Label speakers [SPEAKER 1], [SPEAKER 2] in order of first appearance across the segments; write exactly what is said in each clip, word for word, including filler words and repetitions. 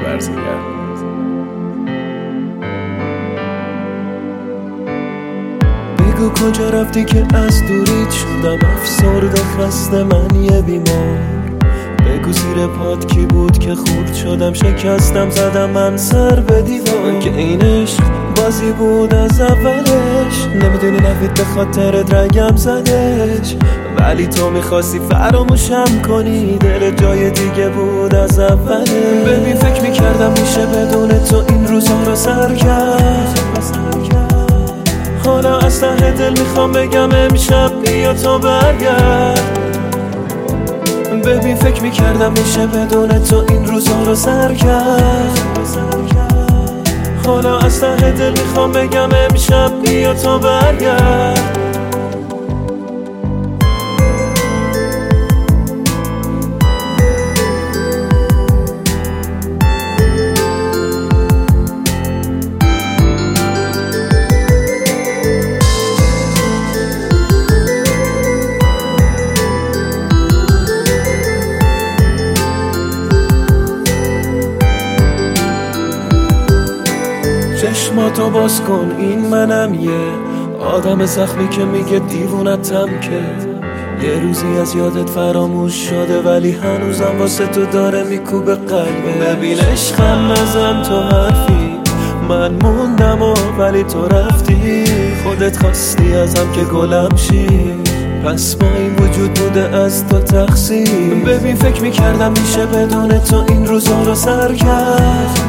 [SPEAKER 1] برزگر.
[SPEAKER 2] بگو کجا رفتی که از دوریت شدم افسرده خسته من یه بیمار. بگو زیر پات کی بود که خورد شدم شکستم زدم من سر به دیوار. که این عشق بازی بود از اولش نمیدونی نوید به خاطرت رگم زدش، ولی تو میخواستی فراموشم کنی دل جای دیگه بود از اولش. ببین فکر میکردم میشه بدون تو این روزا رو سر کرد، حالا از ته دل میخوام بگم امشب بیا تو برگرد. ببین فکر میکردم میشه بدون تو این روزا رو سر کرد، حالا از ته دل میخوام بگم امشب بیا تو برگرد. چشماتو باز کن این منم یه آدم زخمی که میگه دیوونتم که یه روزی از یادت فراموش شده ولی هنوزم واسه تو داره میکوبه قلبه. ببین عشقم نزن تو حرفی من موندم و ولی تو رفتی، خودت خواستی ازم که گلم شی پس با این وجود بوده از تو تقصیر. ببین فکر میکردم میشه بدون تو این روزا رو سر کرد،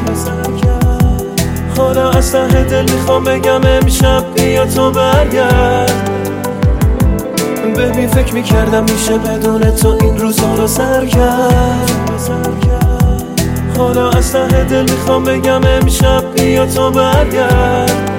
[SPEAKER 2] حالا از ته دل میخوام بگم امشب بیا تو برگرد. ببین فکر میکردم میشه بدون تو این روزا رو سر کرد، حالا از ته دل میخوام بگم امشب بیا تو برگرد.